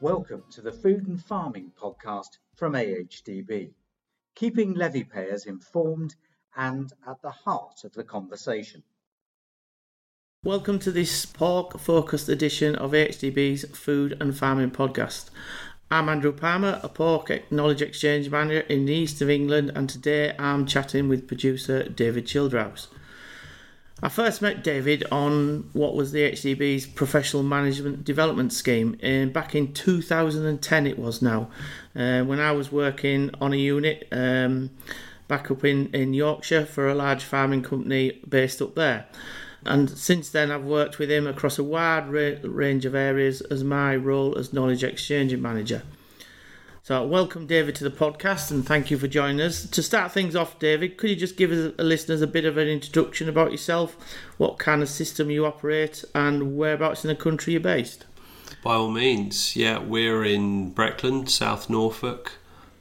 Welcome to the Food and Farming podcast from AHDB, keeping levy payers informed and at the heart of the conversation. Welcome to this pork-focused edition of AHDB's Food and Farming podcast. I'm Andrew Palmer, a pork knowledge exchange manager in the east of England, and today I'm chatting with producer David Childrouse. I first met David on what was the HDB's Professional Management Development Scheme back in 2010 it was now, when I was working on a unit back up in Yorkshire for a large farming company based up there. And since then I've worked with him across a wide range of areas as my role as Knowledge Exchange Manager. So welcome David to the podcast and thank you for joining us. To start things off, David, could you just give us listeners a bit of an introduction about yourself, what kind of system you operate and whereabouts in the country you're based? By all means, yeah, we're in Breckland, South Norfolk,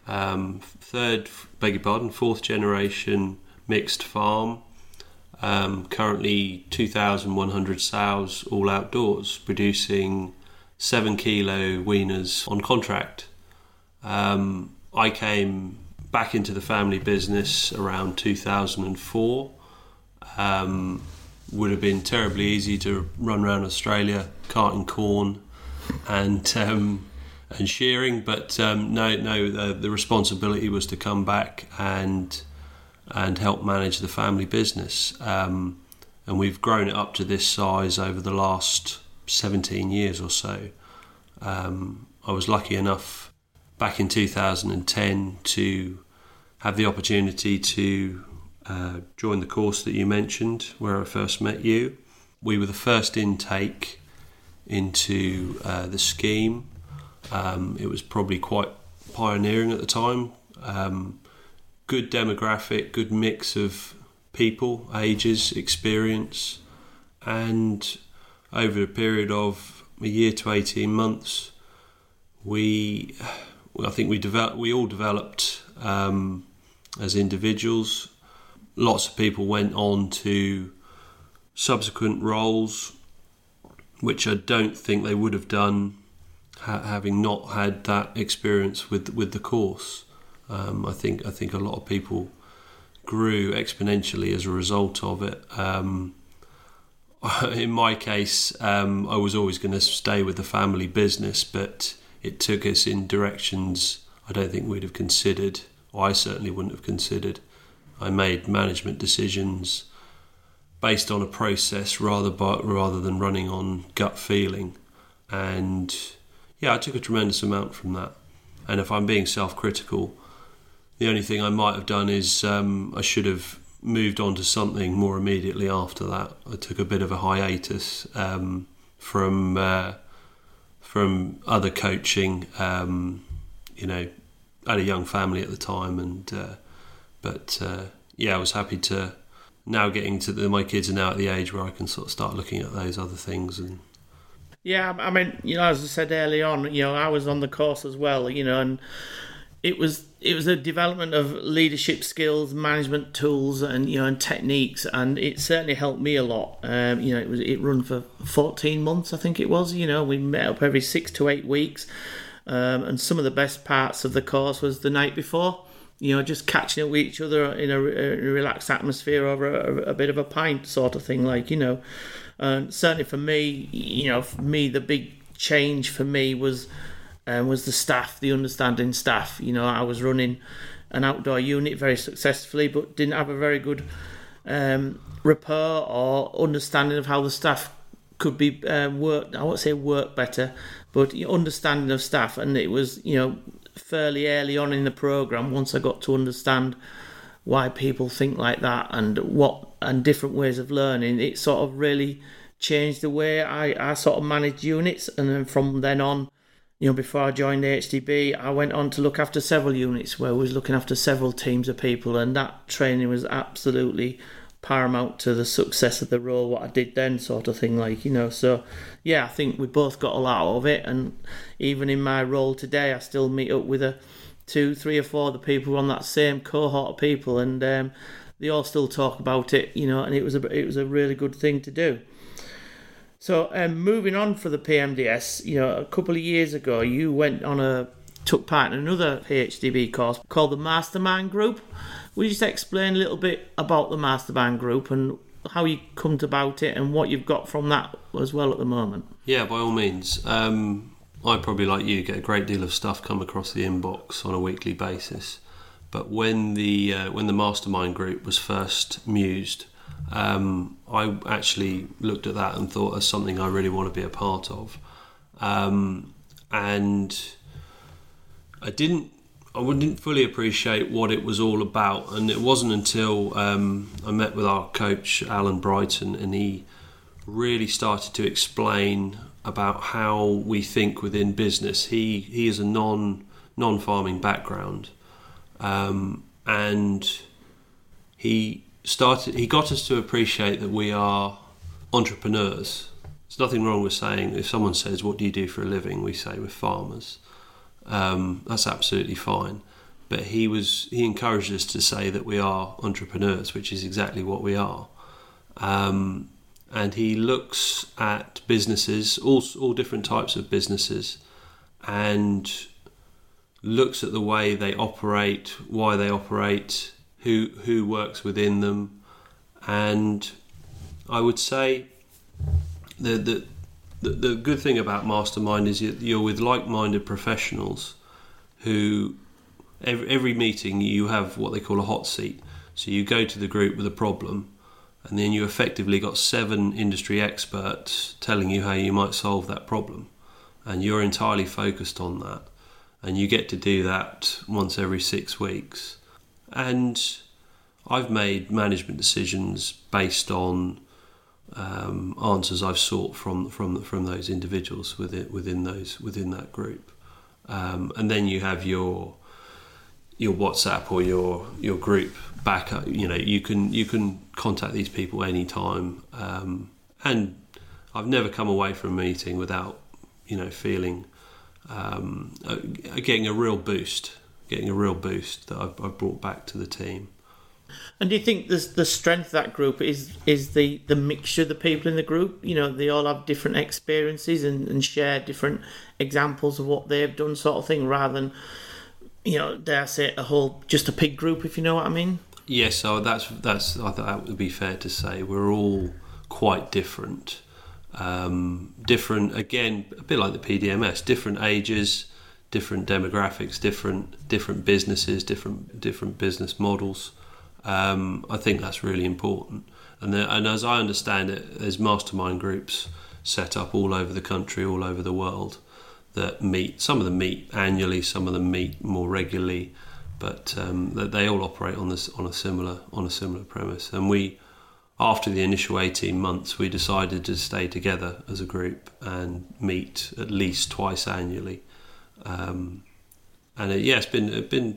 fourth generation mixed farm. Currently 2,100 sows all outdoors, producing 7 kilo weaners on contract. I came back into the family business around 2004. Would have been terribly easy to run around Australia carting corn and shearing, but the responsibility was to come back and help manage the family business. And we've grown it up to this size over the last 17 years or so. I was lucky enough back in 2010 to have the opportunity to join the course that you mentioned, where I first met you. We were the first intake into the scheme. It was probably quite pioneering at the time. Good demographic, good mix of people, ages, experience, and over a period of a year to 18 months, we all developed as individuals. Lots of people went on to subsequent roles, which I don't think they would have done having not had that experience with the course. I think a lot of people grew exponentially as a result of it. In my case, I was always going to stay with the family business, but it took us in directions I don't think we'd have considered, or I certainly wouldn't have considered. I made management decisions based on a process rather than running on gut feeling. And yeah, I took a tremendous amount from that. And if I'm being self-critical, the only thing I might have done is I should have moved on to something more immediately after that. I took a bit of a hiatus from other coaching. I had a young family at the time, I was happy to now getting to my kids are now at the age where I can sort of start looking at those other things. And yeah, I mean, as I said early on, I was on the course as well, and it was a development of leadership skills, management tools, and techniques, and it certainly helped me a lot. It run for 14 months, I think it was. We met up every 6 to 8 weeks, and some of the best parts of the course was the night before. Just catching up with each other in a relaxed atmosphere over a bit of a pint sort of thing, And certainly for me, the big change for me was the staff, the understanding staff. I was running an outdoor unit very successfully, but didn't have a very good rapport or understanding of how the staff could be worked. I won't say work better, but understanding of staff. And it was, fairly early on in the program, once I got to understand why people think like that and different ways of learning, it sort of really changed the way I sort of managed units. And then from then on, before I joined HDB, I went on to look after several units where I was looking after several teams of people, and that training was absolutely paramount to the success of the role, what I did then sort of thing, So yeah, I think we both got a lot out of it, and even in my role today I still meet up with 2, 3 or 4 of the people on that same cohort of people, and they all still talk about it, and it was a really good thing to do. So moving on for the PMDS, a couple of years ago, you took part in another AHDB course called the Mastermind Group. Would you just explain a little bit about the Mastermind Group and how you come about it and what you've got from that as well at the moment? Yeah, by all means. I probably, like you, get a great deal of stuff come across the inbox on a weekly basis. But when the Mastermind Group was first mused, I actually looked at that and thought, that's something I really want to be a part of. And I wouldn't fully appreciate what it was all about, and it wasn't until I met with our coach Alan Brighton, and he really started to explain about how we think within business. He is a non-farming background, and he got us to appreciate that we are entrepreneurs. There's nothing wrong with saying, if someone says, what do you do for a living? We say we're farmers. That's absolutely fine. But he encouraged us to say that we are entrepreneurs, which is exactly what we are. And he looks at businesses, all different types of businesses, and looks at the way they operate, why they operate, who works within them. And I would say the good thing about Mastermind is you're with like-minded professionals who every meeting you have what they call a hot seat. So you go to the group with a problem, and then you effectively got 7 industry experts telling you how you might solve that problem, and you're entirely focused on that, and you get to do that once every 6 weeks. And I've made management decisions based on answers I've sought from those individuals within that group, and then you have your WhatsApp or your group backup. You can contact these people anytime, and I've never come away from a meeting without feeling getting a real boost that I've brought back to the team. And do you think the strength of that group is the mixture of the people in the group? They all have different experiences and share different examples of what they've done, sort of thing, rather than, dare I say, just a pig group, if you know what I mean? Yes, so that's I thought that would be fair to say. We're all quite different. Different, again, a bit like the PDMS, different ages, different demographics, different businesses, different business models. I think that's really important, and as I understand it, there's mastermind groups set up all over the country, all over the world, that meet. Some of them meet annually, some of them meet more regularly, but they all operate on a similar premise. And we, after the initial 18 months, we decided to stay together as a group and meet at least twice annually. It's been.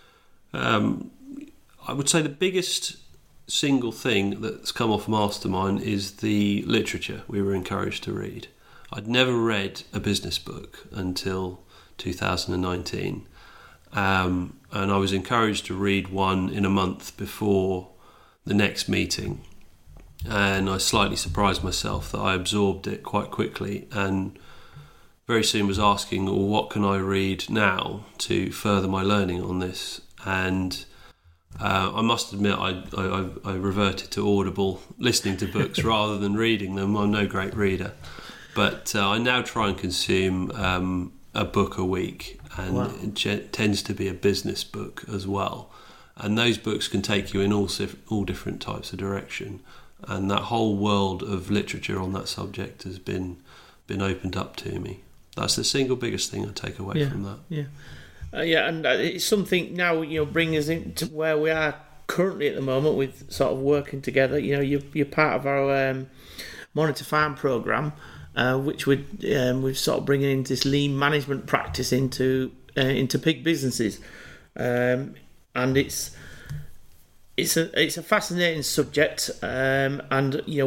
I would say the biggest single thing that's come off Mastermind is the literature we were encouraged to read. I'd never read a business book until 2019, and I was encouraged to read one in a month before the next meeting, and I slightly surprised myself that I absorbed it quite quickly, and very soon was asking, well, what can I read now to further my learning on this? And I must admit, I reverted to Audible, listening to books rather than reading them. I'm no great reader, but I now try and consume a book a week, and wow. It tends to be a business book as well. And those books can take you in all different types of direction, and that whole world of literature on that subject has been opened up to me. That's the single biggest thing I take away from that. Yeah. And it's something now, bringing us into where we are currently at the moment with sort of working together. You're part of our Monitor Farm programme, which we're sort of bringing into this lean management practice into pig businesses, and it's a fascinating subject, and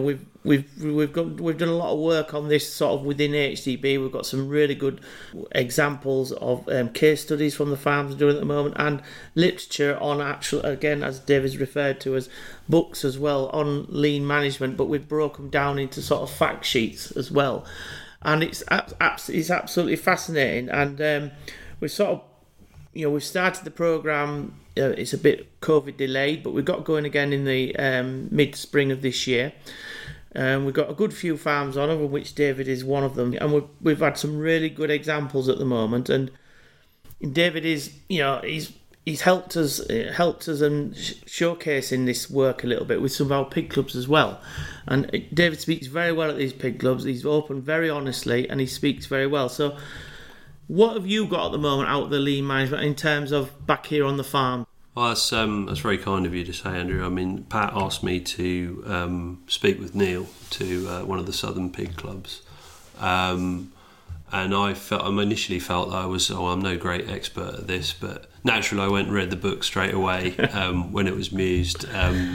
we've done a lot of work on this sort of within HDB. We've got some really good examples of case studies from the farms we're doing at the moment, and literature on actual, again, as David's referred to as books as well, on lean management, but we've broken down into sort of fact sheets as well, and it's absolutely fascinating. And we sort of, we've started the programme. It's a bit COVID delayed, but we've got going again in the mid-spring of this year. We've got a good few farms on, of which David is one of them, and we've had some really good examples at the moment. And David is, he's helped us and showcasing this work a little bit with some of our pig clubs as well. And David speaks very well at these pig clubs. He's open very honestly, and he speaks very well. So, what have you got at the moment out of the lean management in terms of back here on the farm? Well, that's very kind of you to say, Andrew. I mean, Pat asked me to speak with Neil to one of the Southern Pig Clubs, and I initially felt that I'm no great expert at this, but naturally I went and read the book straight away when it was mused,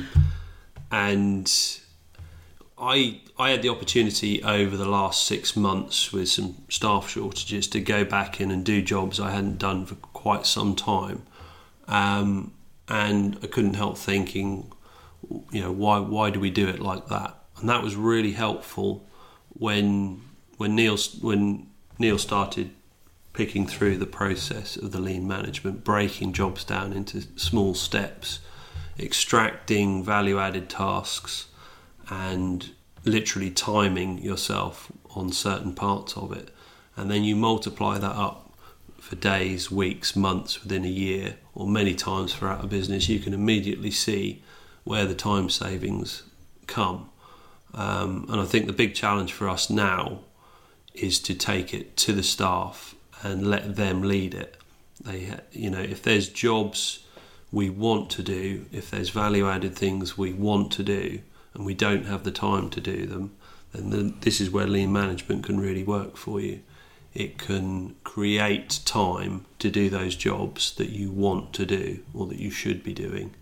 and I had the opportunity over the last 6 months with some staff shortages to go back in and do jobs I hadn't done for quite some time. And I couldn't help thinking, why do we do it like that? And that was really helpful when Neil started picking through the process of the lean management, breaking jobs down into small steps, extracting value-added tasks, and literally timing yourself on certain parts of it. And then you multiply that up for days, weeks, months, within a year, or many times throughout a business. You can immediately see where the time savings come. And I think the big challenge for us now is to take it to the staff and let them lead it. If there's jobs we want to do, if there's value-added things we want to do, and we don't have the time to do them, then this is where lean management can really work for you. It can create time to do those jobs that you want to do or that you should be doing.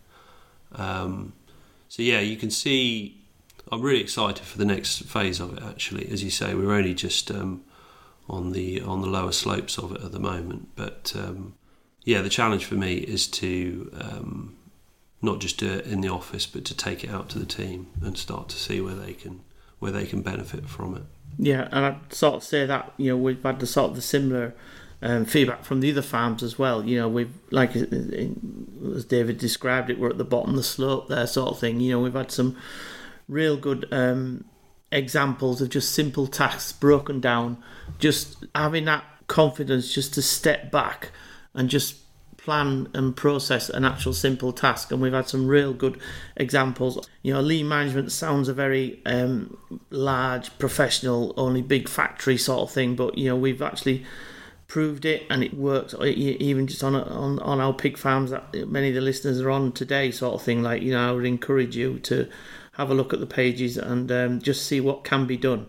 You can see I'm really excited for the next phase of it, actually. As you say, we're only just on the lower slopes of it at the moment. But the challenge for me is to not just do it in the office, but to take it out to the team and start to see where they can benefit from it. Yeah, and I'd sort of say that we've had the similar feedback from the other farms as well. We've, like as David described it, we're at the bottom of the slope there, sort of thing. We've had some real good examples of just simple tasks broken down, just having that confidence just to step back and just plan and process an actual simple task. And we've had some real good examples. Lean management sounds a very large, professional, only big factory sort of thing, but we've actually proved it, and it works. Even just on our pig farms that many of the listeners are on today, sort of thing. I would encourage you to have a look at the pages and just see what can be done.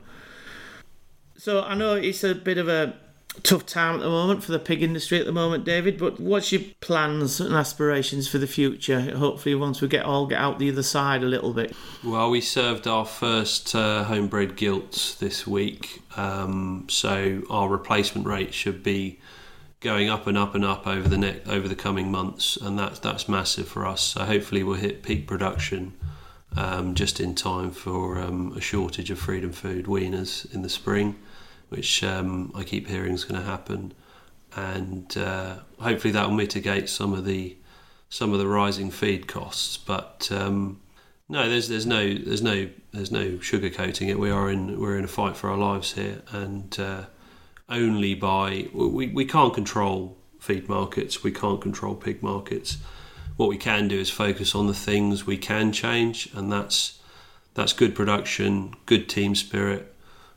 So I know it's a bit of a tough time at the moment for the pig industry at the moment, David, but what's your plans and aspirations for the future, hopefully once we get out the other side a little bit? Well, we served our first homebred gilts this week, so our replacement rate should be going up and up and up over the coming months, and that's massive for us. So hopefully we'll hit peak production just in time for a shortage of Freedom Food weaners in the spring, which I keep hearing is going to happen, and hopefully that will mitigate some of the rising feed costs. But no, there's no sugarcoating it. We're in a fight for our lives here, and only by we can't control feed markets, we can't control pig markets. What we can do is focus on the things we can change, and that's good production, good team spirit.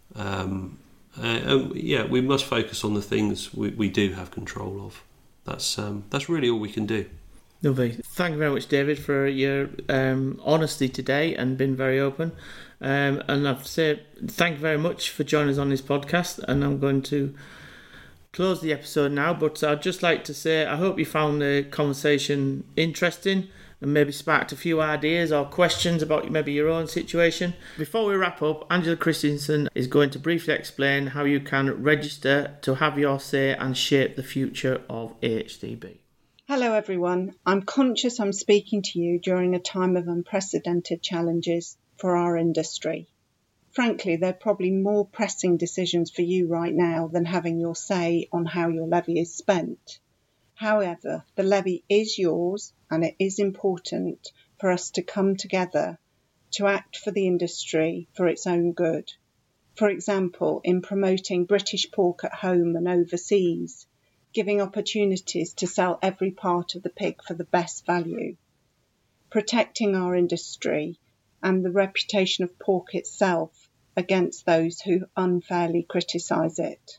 We must focus on the things we do have control of. That's really all we can do. Lovely. Thank you very much, David, for your honesty today and been very open. And I've said thank you very much for joining us on this podcast. And I'm going to close the episode now, but I'd just like to say I hope you found the conversation interesting and maybe sparked a few ideas or questions about maybe your own situation. Before we wrap up, Angela Christensen is going to briefly explain how you can register to have your say and shape the future of AHDB. Hello everyone. I'm conscious I'm speaking to you during a time of unprecedented challenges for our industry. Frankly, there are probably more pressing decisions for you right now than having your say on how your levy is spent. However, the levy is yours, and it is important for us to come together to act for the industry for its own good. For example, in promoting British pork at home and overseas, giving opportunities to sell every part of the pig for the best value, protecting our industry and the reputation of pork itself against those who unfairly criticise it,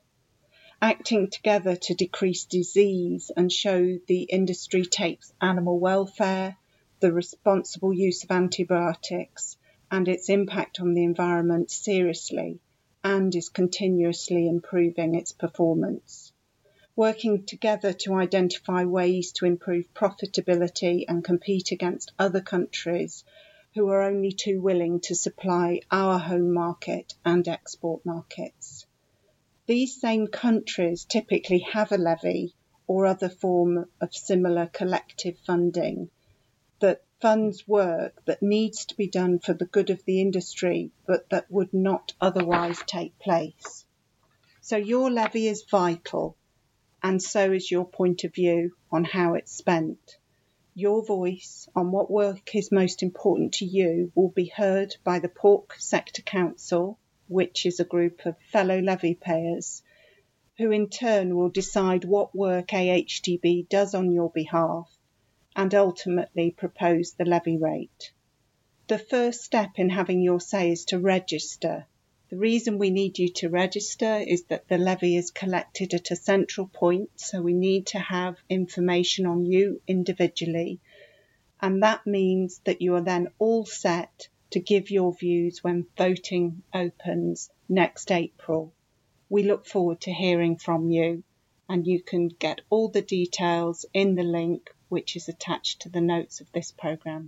acting together to decrease disease and show the industry takes animal welfare, the responsible use of antibiotics and its impact on the environment seriously and is continuously improving its performance, working together to identify ways to improve profitability and compete against other countries who are only too willing to supply our home market and export markets. These same countries typically have a levy or other form of similar collective funding that funds work that needs to be done for the good of the industry, but that would not otherwise take place. So your levy is vital, and so is your point of view on how it's spent. Your voice on what work is most important to you will be heard by the Pork Sector Council, which is a group of fellow levy payers, who in turn will decide what work AHDB does on your behalf and ultimately propose the levy rate. The first step in having your say is to register. The reason we need you to register is that the levy is collected at a central point, so we need to have information on you individually, and that means that you are then all set to give your views when voting opens next April. We look forward to hearing from you, and you can get all the details in the link which is attached to the notes of this programme.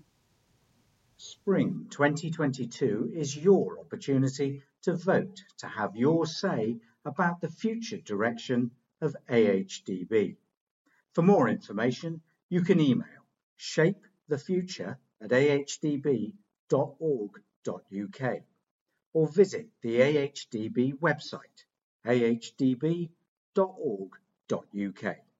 Spring 2022 is your opportunity to vote to have your say about the future direction of AHDB. For more information, you can email shapethefuture@ahdb.org.uk or visit the AHDB website, ahdb.org.uk.